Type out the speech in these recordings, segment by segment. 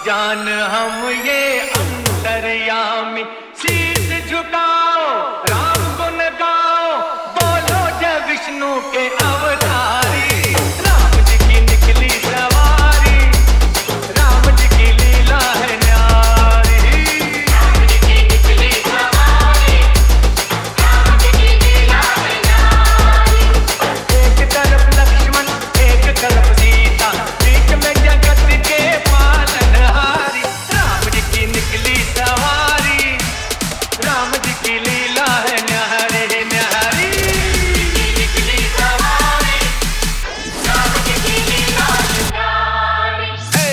जान हम ये अंतर्यामी, शीश झुकाओ राम गुण गाओ, बोलो जय विष्णु के अवतारी। राम जी की निकली सवारी, राम जी की लीला है न्यारी। राम जी की निकली सवारी, राम जी की लीला है न्यारी। एक तरफ लक्ष्मण एक तरफ सीता, बीच में जगत के पालनहारी। राम जी की निकली सवारी, राम जी की लीला है न्यारी न्यारी। निकली सवारी, राम जी की लीला है न्यारी।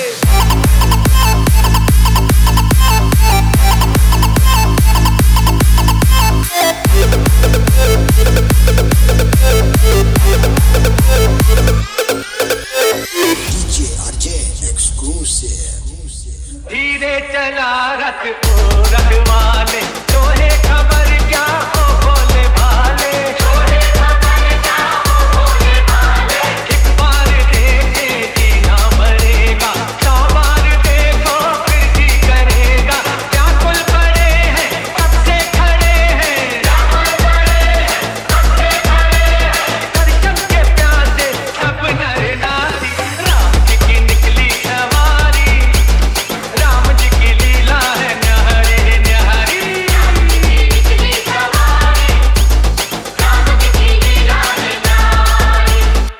DJ RJ exclusive. धीरे चला रथ को रखवाले, तोहे खबर क्या हो भोले भाले। तोहे खबर क्या हो भोले भाले। एक बार देखे जीना मरेगा, 100 बार देखो फिर जी करेगा। व्याकुल पड़े हैं कब से खड़े हैं, व्याकुल पड़े हैं कब से खड़े हैं। दर्शन के प्यासे सब नर नारी। राम जी की निकली सवारी, राम जी की लीला है न्यारी न्यारी। राम जी की निकली सवारी, राम जी की लीला है न्यारी।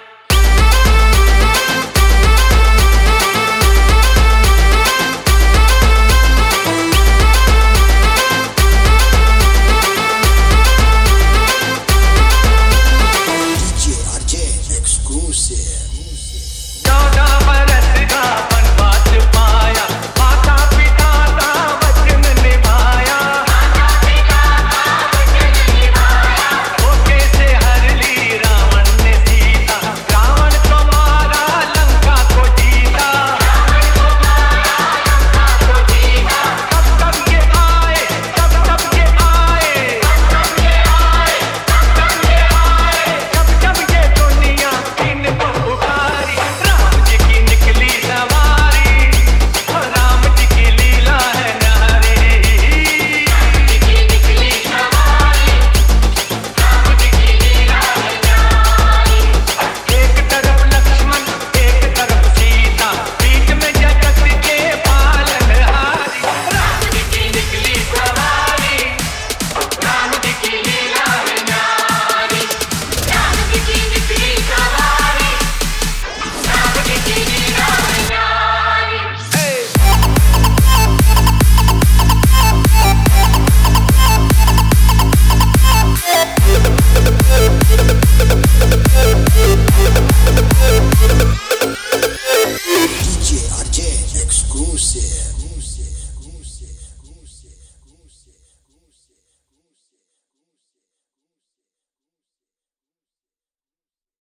DJ RJ exclusive. 14 बरस का वनवास पाया, माता पिता का वचन निभाया। माता पिता का वचन निभाया। धोखे से हर ली रावण ने सीता, रावण को मारा लंका को जीता। रावण को मारा लंका को जीता। कब कब ये आए, कब कब ये आए, कब कब ये आए, कब कब ये आए, कब कब ये दुनिया इनको पुकारी। राम जी की निकली सवारी, राम जी की लीला है न्यारी। राम जी की निकली सवारी, राम जी की लीला है न्यारी। एक तरफ लक्ष्मण एक तरफ सीता, बीच में जगत के पालनहारी। राम जी की निकली सवारी, राम जी की लीला है न्यारी। राम जी की निकली सवारी, राम जी की लीला है न्यारी। DJ RJ exclusive.